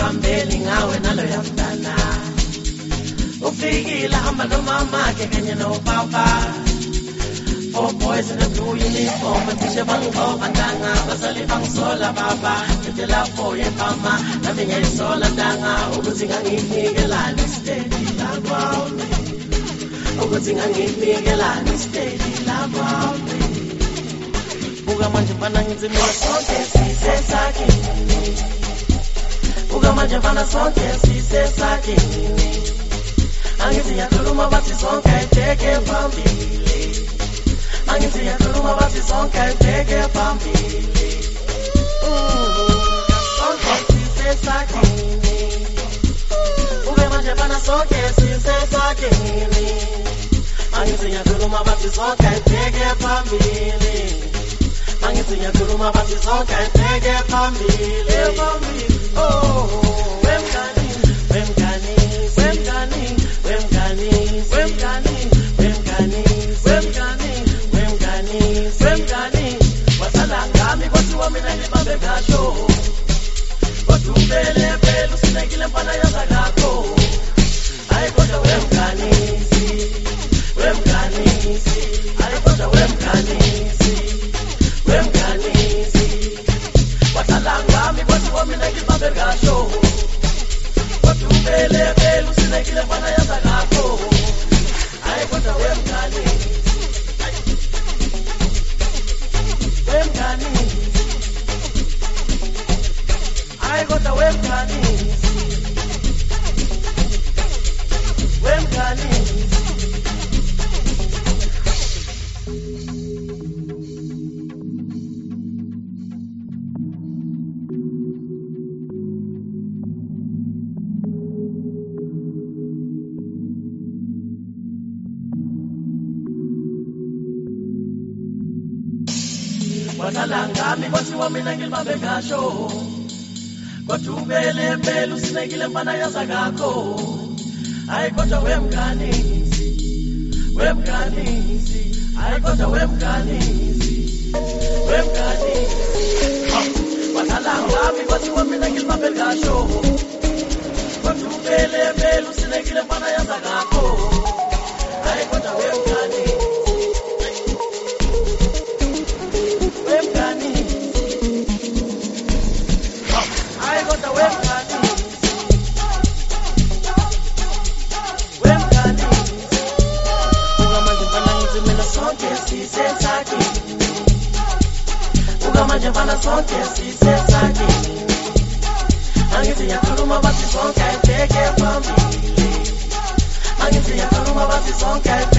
ngingahambeli ngawe naloya mntana ufikile hamba nomama ke kanye nopapa. 4 boys in a blue uniform, tisha bangoba ndanga basali bangisola baba ngitela for ye mama nami ngiyisola ndanga ukuthi nganginikelani steady lapha ukuthi nganginikelani steady lapha. Buka manje mfana ngithi mina sonke sisesakini, buka manje mfana sonke sisesakini, angithi ngiyakhuluma bathi sonke ayibheke phambili, angithi ngiyakhuluma bathi sonke ayibheke phambili. Sonke sisesakini, buka manje mfana sonke sisesakini, angithi ngiyakhuluma bathi sonke ayibheke phambili, angithi ngiyakhuluma bathi sonke ayibheke phambili. Oh, wemngani, wemngani, wemngani, wemngani, wemngani, wemngani, wemngani, wemngani, wemngani, wasala ngami kwathi wamina ngibambe kasho, kodwa umpele phela usinekile mfana yaza ngakho. Hayi kodwa wemngani, wemngani, hayi kodwa wemngani, wemngani, wasala ngami kwathi wamina ngibambe kasho, kodwa umpele phela usinekile mfana yaza ngakho. Hayi kodwa wemngani, wemngani, hayi kodwa wemngani, wemngani. Wasala ngami kwathi wamina ngibambe kasho, kodwa umpele phela usinekile mfana yaza ngakho. Hayi kodwa wemngani, wemngani, hayi kodwa wemngani, wemngani. Wasala ngami kwathi wamina ngibambe kasho, kodwa umpele phela usinekile mfana yaza ngakho. Hayi kodwa wemngani, wemngani, hayi kodwa wemngani, wemngani. Buka manje mfana ngithi mina sonke sisesakini, buka manje mfana sonke sisesakini, angithi ngiyakhuluma bathi sonke ayibheke phambili, angithi ngiyakhuluma bathi sonke